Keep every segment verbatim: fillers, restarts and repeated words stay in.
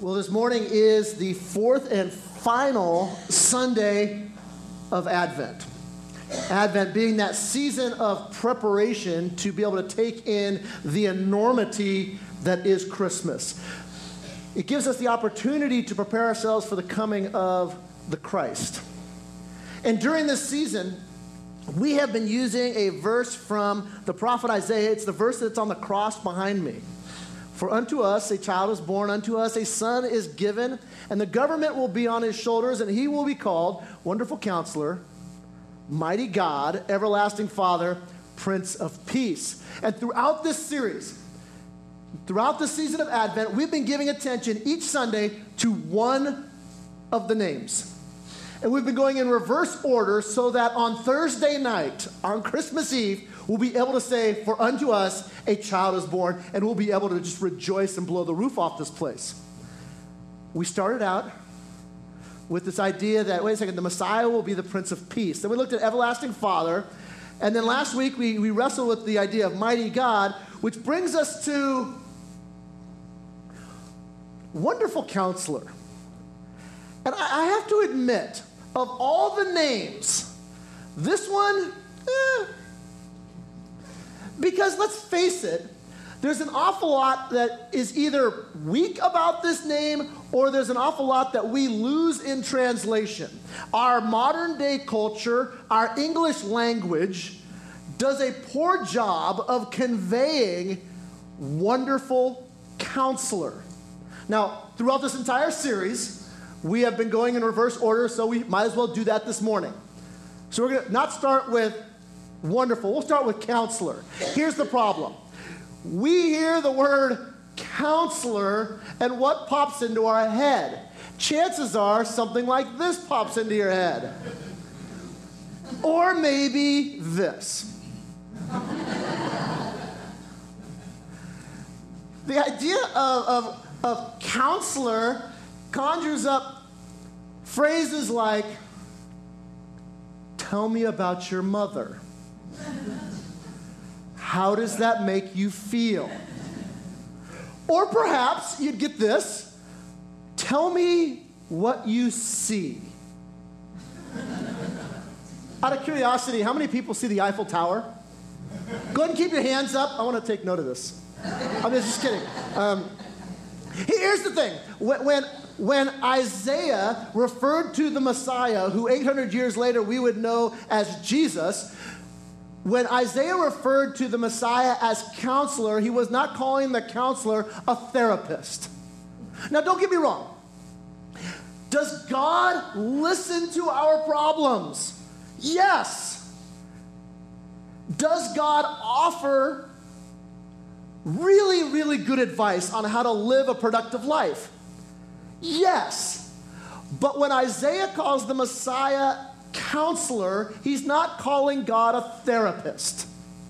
Well, this morning is the fourth and final Sunday of Advent. Advent being that season of preparation to be able to take in the enormity that is Christmas. It gives us the opportunity to prepare ourselves for the coming of the Christ. And during this season, we have been using a verse from the prophet Isaiah. It's the verse that's on the cross behind me. For unto us a child is born, unto us a son is given, and the government will be on his shoulders, and he will be called Wonderful Counselor, Mighty God, Everlasting Father, Prince of Peace. And throughout this series, throughout the season of Advent, we've been giving attention each Sunday to one of the names. And we've been going in reverse order so that on Thursday night, on Christmas Eve, we'll be able to say, for unto us a child is born, and we'll be able to just rejoice and blow the roof off this place. We started out with this idea that, wait a second, the Messiah will be the Prince of Peace. Then we looked at Everlasting Father, and then last week we, we wrestled with the idea of Mighty God, which brings us to Wonderful Counselor. And I, I have to admit, of all the names, this one, eh, because let's face it, there's an awful lot that is either weak about this name or there's an awful lot that we lose in translation. Our modern day culture, our English language, does a poor job of conveying Wonderful Counselor. Now, throughout this entire series, we have been going in reverse order, so we might as well do that this morning. So we're going to not start with Wonderful. We'll start with Counselor. Here's the problem. We hear the word counselor, and what pops into our head? Chances are something like this pops into your head. Or maybe this. The idea of, of, of counselor conjures up phrases like, tell me about your mother. How does that make you feel? Or perhaps you'd get this, tell me what you see. Out of curiosity, how many people see the Eiffel Tower? Go ahead and keep your hands up. I want to take note of this. I'm just kidding. Um, here's the thing. When, when, when Isaiah referred to the Messiah, who eight hundred years later we would know as Jesus, when Isaiah referred to the Messiah as counselor, he was not calling the counselor a therapist. Now, don't get me wrong. Does God listen to our problems? Yes. Does God offer really, really good advice on how to live a productive life? Yes. But when Isaiah calls the Messiah counselor, he's not calling God a therapist.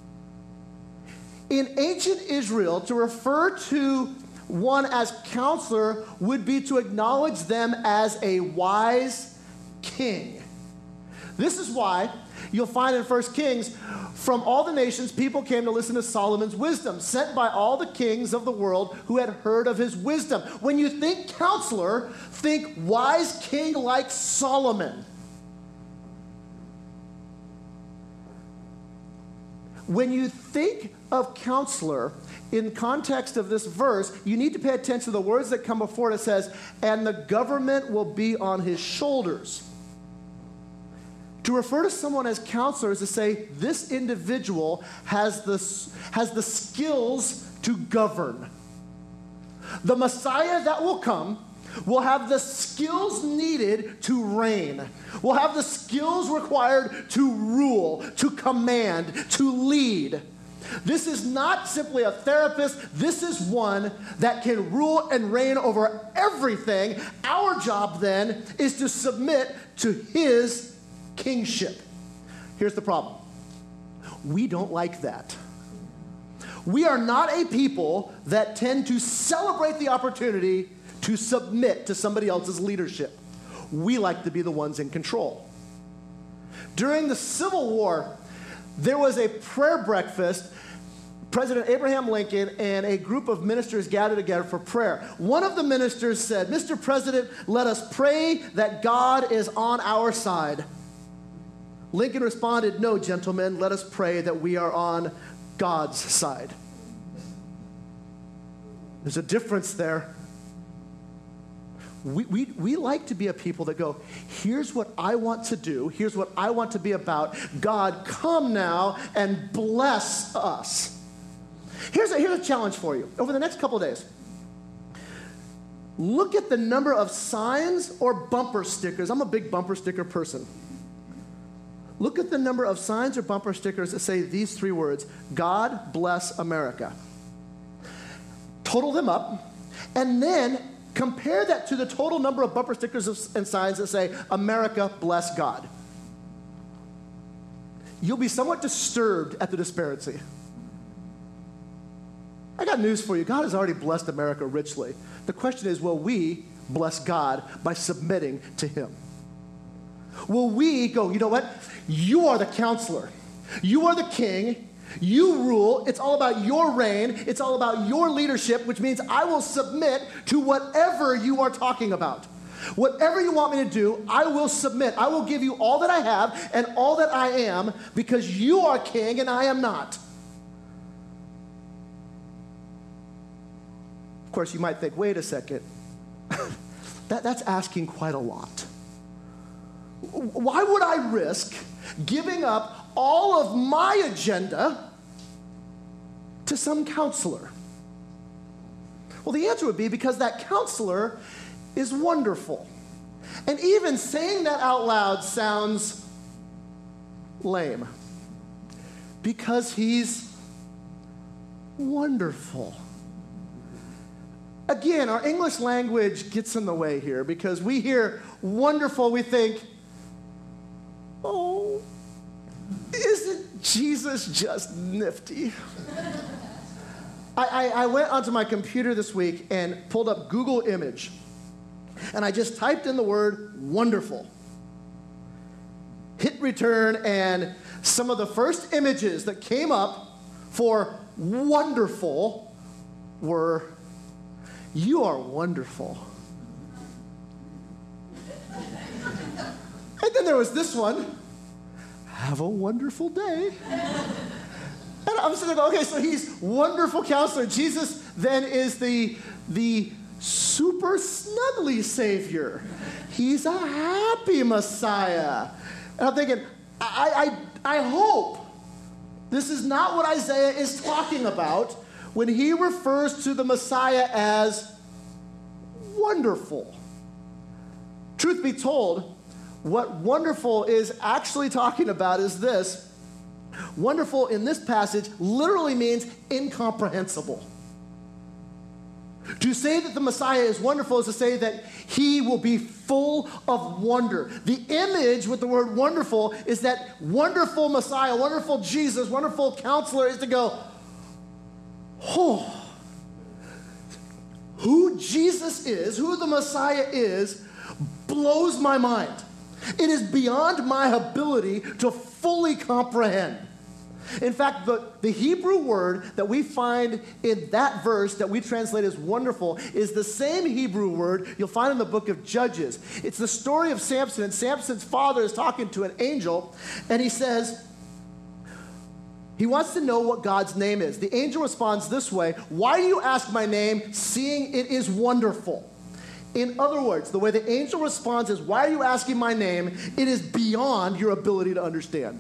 In ancient Israel, to refer to one as counselor would be to acknowledge them as a wise king. This is why you'll find in First Kings, from all the nations, people came to listen to Solomon's wisdom, sent by all the kings of the world who had heard of his wisdom. When you think counselor, think wise king like Solomon. When you think of counselor in context of this verse, you need to pay attention to the words that come before it. It says, and the government will be on his shoulders. To refer to someone as counselor is to say, this individual has the, has the skills to govern. The Messiah that will come will have the skills needed to reign, will have the skills required to rule, to command, to lead. This is not simply a therapist. This is one that can rule and reign over everything. Our job then is to submit to his kingship. Here's the problem. We don't like that. We are not a people that tend to celebrate the opportunity to submit to somebody else's leadership. We like to be the ones in control. During the Civil War, there was a prayer breakfast President Abraham Lincoln and a group of ministers gathered together for prayer. One of the ministers said, "Mister President, let us pray that God is on our side." Lincoln responded, "No, gentlemen, let us pray that we are on God's side." There's a difference there. We, we, we like to be a people that go, here's what I want to do, here's what I want to be about. God, come now and bless us. Here's a, here's a challenge for you. Over the next couple of days, look at the number of signs or bumper stickers. I'm a big bumper sticker person. Look at the number of signs or bumper stickers that say these three words: God bless America. Total them up, and then compare that to the total number of bumper stickers and signs that say, America bless God. You'll be somewhat disturbed at the disparity. I got news for you. God has already blessed America richly. The question is, will we bless God by submitting to him? Will we go, you know what? You are the counselor. You are the king. You rule. It's all about your reign. It's all about your leadership, which means I will submit to whatever you are talking about. Whatever you want me to do, I will submit. I will give you all that I have and all that I am, because you are king and I am not. Of course, you might think, wait a second. that, that's asking quite a lot. Why would I risk giving up all of my agenda to some counselor? Well, the answer would be because that counselor is wonderful. And even saying that out loud sounds lame, because he's wonderful. Again, our English language gets in the way here, because we hear wonderful, we think, oh, isn't Jesus just nifty? I, I, I went onto my computer this week and pulled up Google Image, and I just typed in the word wonderful. Hit return, and some of the first images that came up for wonderful were, you are wonderful. And then there was this one, have a wonderful day. And I'm sitting there going, okay, so he's wonderful counselor. Jesus then is the, the super snuggly Savior. He's a happy Messiah. And I'm thinking, I, I, I hope this is not what Isaiah is talking about when he refers to the Messiah as wonderful. Truth be told, what wonderful is actually talking about is this. Wonderful in this passage literally means incomprehensible. To say that the Messiah is wonderful is to say that he will be full of wonder. The image with the word wonderful is that wonderful Messiah, wonderful Jesus, wonderful counselor is to go, oh, who Jesus is, who the Messiah is, blows my mind. It is beyond my ability to fully comprehend. In fact, the, the Hebrew word that we find in that verse that we translate as wonderful is the same Hebrew word you'll find in the book of Judges. It's the story of Samson, and Samson's father is talking to an angel, and he says, he wants to know what God's name is. The angel responds this way, why do you ask my name, seeing it is wonderful? In other words, the way the angel responds is, why are you asking my name? It is beyond your ability to understand.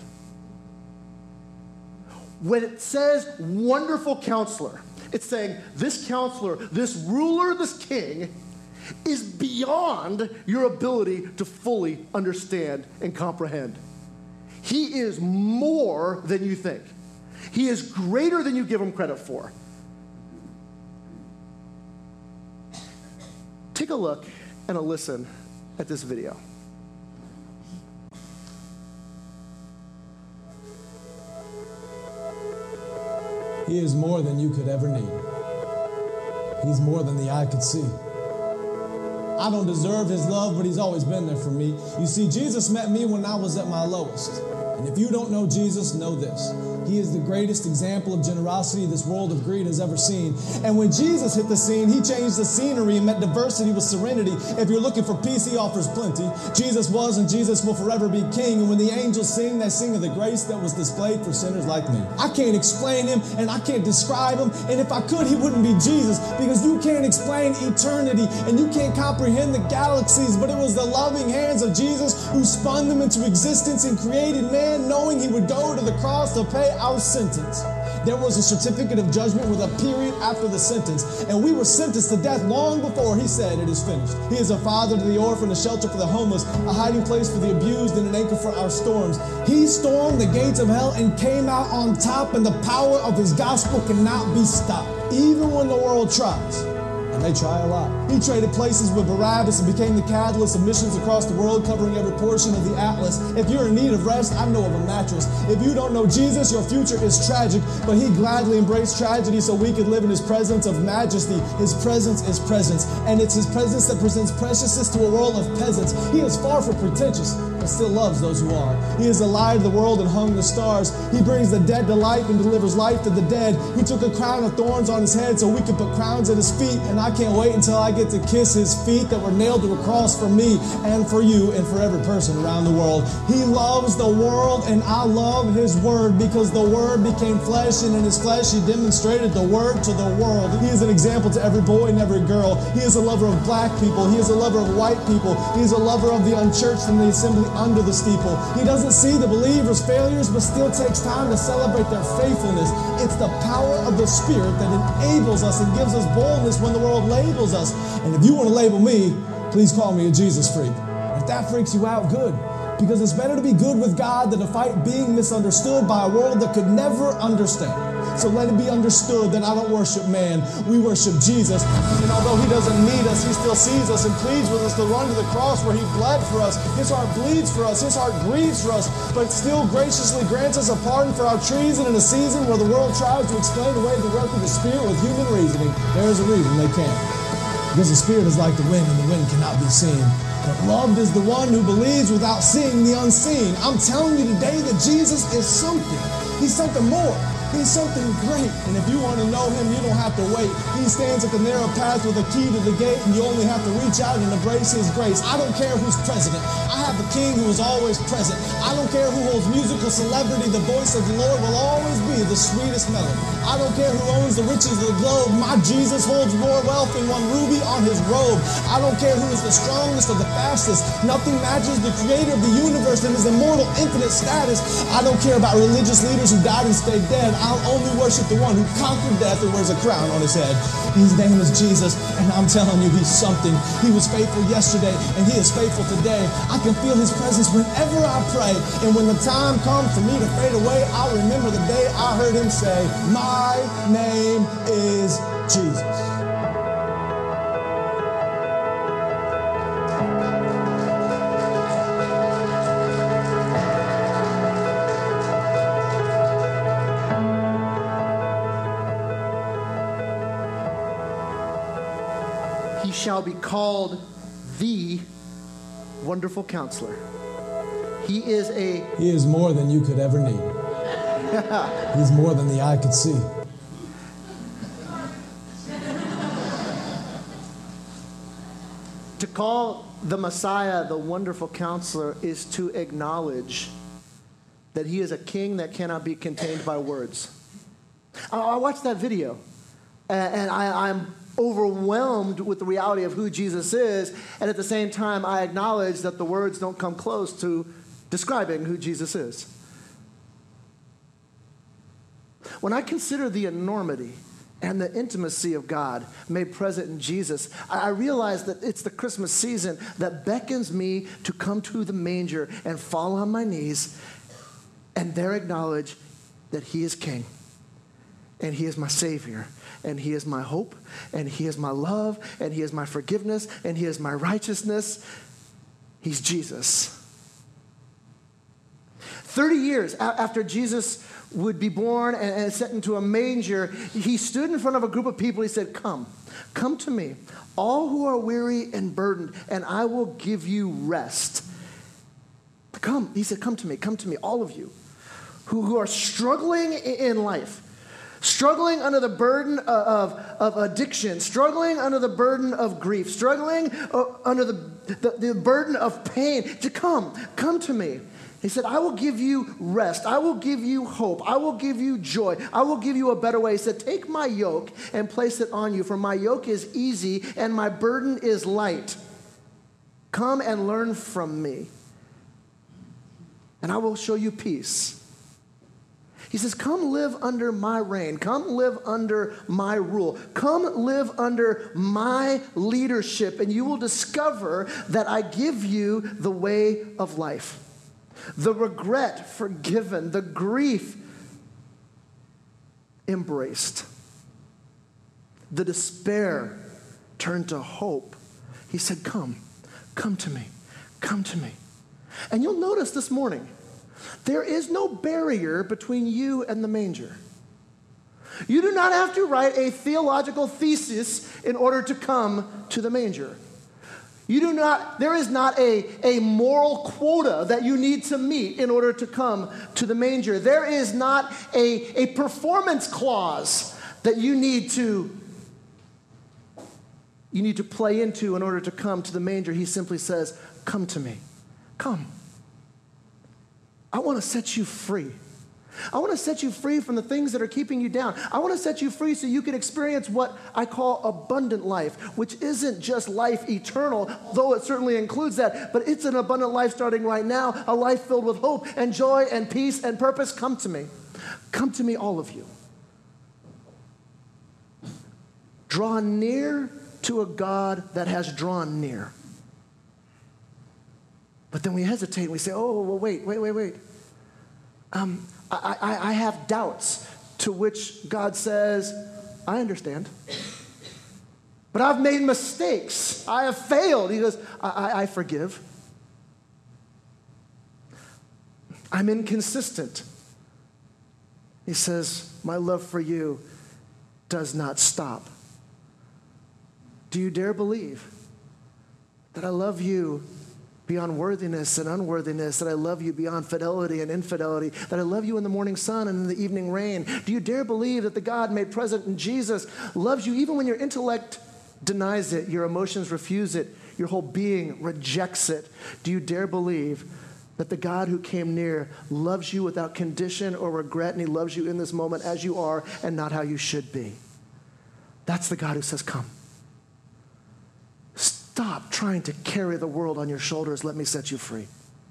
When it says wonderful counselor, it's saying this counselor, this ruler, this king is beyond your ability to fully understand and comprehend. He is more than you think. He is greater than you give him credit for. Take a look and a listen at this video. He is more than you could ever need. He's more than the eye could see. I don't deserve his love, but he's always been there for me. You see, Jesus met me when I was at my lowest. And if you don't know Jesus, know this. He is the greatest example of generosity this world of greed has ever seen. And when Jesus hit the scene, he changed the scenery and met diversity with serenity. If you're looking for peace, he offers plenty. Jesus was and Jesus will forever be king. And when the angels sing, they sing of the grace that was displayed for sinners like me. I can't explain him and I can't describe him. And if I could, he wouldn't be Jesus, because you can't explain eternity and you can't comprehend the galaxies. But it was the loving hands of Jesus who spun them into existence and created man, knowing he would go to the cross to pay our sentence. There was a certificate of judgment with a period after the sentence, and we were sentenced to death long before he said it is finished. He is a father to the orphan, a shelter for the homeless, a hiding place for the abused, and an anchor for our storms. He stormed the gates of hell and came out on top, and the power of his gospel cannot be stopped, even when the world tries. And they try a lot. He traded places with Barabbas and became the catalyst of missions across the world, covering every portion of the atlas. If you're in need of rest, I know of a mattress. If you don't know Jesus, your future is tragic, but he gladly embraced tragedy so we could live in his presence of majesty. His presence is presence, and it's his presence that presents preciousness to a world of peasants. He is far from pretentious, but still loves those who are. He is the light of the world and hung the stars. He brings the dead to life and delivers life to the dead. He took a crown of thorns on his head so we could put crowns at his feet, and I can't wait until I get to kiss his feet that were nailed to a cross for me and for you and for every person around the world. He loves the world, and I love his word, because the word became flesh, and in his flesh he demonstrated the word to the world. He is an example to every boy and every girl. He is a lover of black people. He is a lover of white people. He is a lover of the unchurched and the assembly under the steeple. He doesn't see the believers' failures, but still takes time to celebrate their faithfulness. It's the power of the Spirit that enables us and gives us boldness when the world labels us. And if you want to label me, please call me a Jesus freak. If that freaks you out, good. Because it's better to be good with God than to fight being misunderstood by a world that could never understand. So let it be understood that I don't worship man. We worship Jesus. And although he doesn't need us, he still sees us and pleads with us to run to the cross where he bled for us. His heart bleeds for us. His heart grieves for us, but still graciously grants us a pardon for our treason in a season where the world tries to explain away the work of the Spirit with human reasoning. There is a reason they can't. Because the Spirit is like the wind, and the wind cannot be seen. But loved is the one who believes without seeing the unseen. I'm telling you today that Jesus is something. He's something more. He's something great. And if you want to know him, you don't have to wait. He stands at the narrow path with a key to the gate, and you only have to reach out and embrace his grace. I don't care who's president. I have a king who is always present. I don't care who holds musical celebrity. The voice of the Lord will always be the sweetest melody. I don't care who owns the riches of the globe. My Jesus holds more wealth than one ruby on his robe. I don't care who is the strongest or the fastest. Nothing matches the creator of the universe and his immortal, infinite status. I don't care about religious leaders who died and stayed dead. I'll only worship the one who conquered death and wears a crown on his head. His name is Jesus, and I'm telling you, he's something. He was faithful yesterday, and he is faithful today. I can feel his presence whenever I pray, and when the time comes for me to fade away, I'll remember the day I heard him say, my name is Jesus. He shall be called the Wonderful Counselor. He is a... He is more than you could ever need. He's more than the eye could see. To call the Messiah the Wonderful Counselor is to acknowledge that he is a king that cannot be contained by words. I, I watched that video, and, and I, I'm overwhelmed with the reality of who Jesus is, and at the same time, I acknowledge that the words don't come close to describing who Jesus is. When I consider the enormity and the intimacy of God made present in Jesus, I realize that it's the Christmas season that beckons me to come to the manger and fall on my knees and there acknowledge that he is King, and he is my Savior, and he is my hope, and he is my love, and he is my forgiveness, and he is my righteousness. He's Jesus. Thirty years after Jesus would be born and set into a manger, he stood in front of a group of people. He said, come, come to me, all who are weary and burdened, and I will give you rest. Come, he said, come to me, come to me, all of you who, who are struggling in life, struggling under the burden of, of addiction, struggling under the burden of grief, struggling under the, the, the burden of pain, to come, come to me. He said, I will give you rest. I will give you hope. I will give you joy. I will give you a better way. He said, take my yoke and place it on you, for my yoke is easy and my burden is light. Come and learn from me, and I will show you peace. He says, come live under my reign. Come live under my rule. Come live under my leadership, and you will discover that I give you the way of life. The regret forgiven, the grief embraced, the despair turned to hope. He said, come, come to me, come to me. And you'll notice this morning, there is no barrier between you and the manger. You do not have to write a theological thesis in order to come to the manger. You do not, there is not a, a moral quota that you need to meet in order to come to the manger. There is not a, a performance clause that you need to you need to play into in order to come to the manger. He simply says, come to me. Come. I want to set you free. I want to set you free from the things that are keeping you down. I want to set you free so you can experience what I call abundant life, which isn't just life eternal, though it certainly includes that, but it's an abundant life starting right now, a life filled with hope and joy and peace and purpose. Come to me. Come to me, all of you. Draw near to a God that has drawn near. But then we hesitate and we say, oh, well, wait, wait, wait, wait. Um, I, I, I have doubts, to which God says, I understand. But I've made mistakes. I have failed. He goes, I, I, I forgive. I'm inconsistent. He says, my love for you does not stop. Do you dare believe that I love you beyond worthiness and unworthiness, that I love you beyond fidelity and infidelity, that I love you in the morning sun and in the evening rain? Do you dare believe that the God made present in Jesus loves you even when your intellect denies it, your emotions refuse it, your whole being rejects it? Do you dare believe that the God who came near loves you without condition or regret, and he loves you in this moment as you are and not how you should be? That's the God who says, come. Stop trying to carry the world on your shoulders. Let me set you free.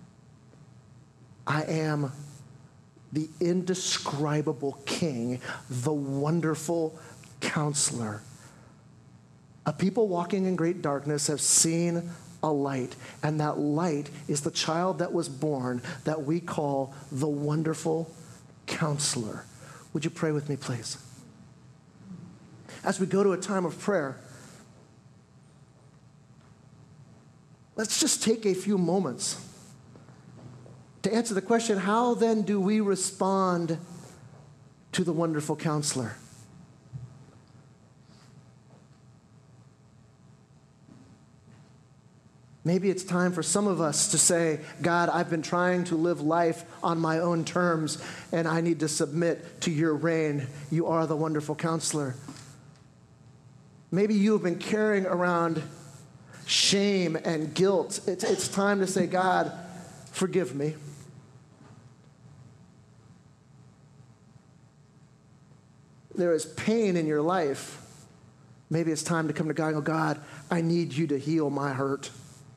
I am the indescribable King, the wonderful Counselor. A people walking in great darkness have seen a light, and that light is the child that was born that we call the Wonderful Counselor. Would you pray with me, please? As we go to a time of prayer, let's just take a few moments to answer the question, how then do we respond to the Wonderful Counselor? Maybe it's time for some of us to say, God, I've been trying to live life on my own terms, and I need to submit to your reign. You are the Wonderful Counselor. Maybe you have been carrying around shame and guilt. It's, it's time to say, God, forgive me. There is pain in your life. Maybe it's time to come to God and go, God, I need you to heal my hurt.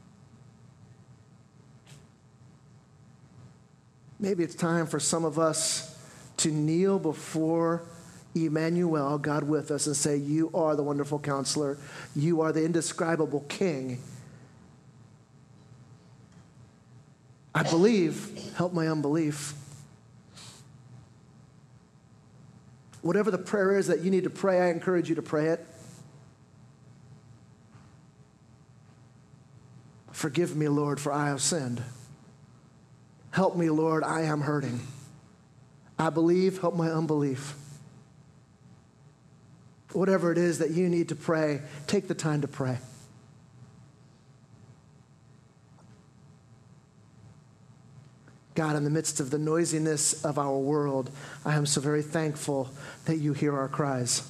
Maybe it's time for some of us to kneel before Emmanuel, God with us, and say, you are the Wonderful Counselor. You are the indescribable King. I believe, help my unbelief. Whatever the prayer is that you need to pray, I encourage you to pray it. Forgive me, Lord, for I have sinned. Help me, Lord, I am hurting. I believe, help my unbelief. Whatever it is that you need to pray, take the time to pray. God, in the midst of the noisiness of our world, I am so very thankful that you hear our cries.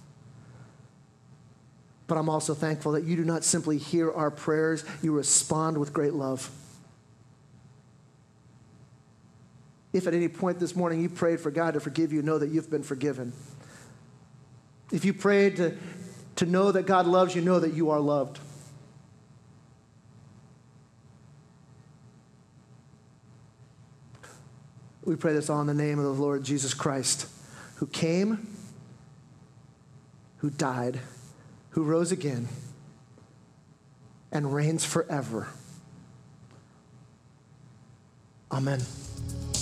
But I'm also thankful that you do not simply hear our prayers, you respond with great love. If at any point this morning you prayed for God to forgive you, know that you've been forgiven. If you prayed to, to know that God loves you, know that you are loved. We pray this all in the name of the Lord Jesus Christ, who came, who died, who rose again, and reigns forever. Amen.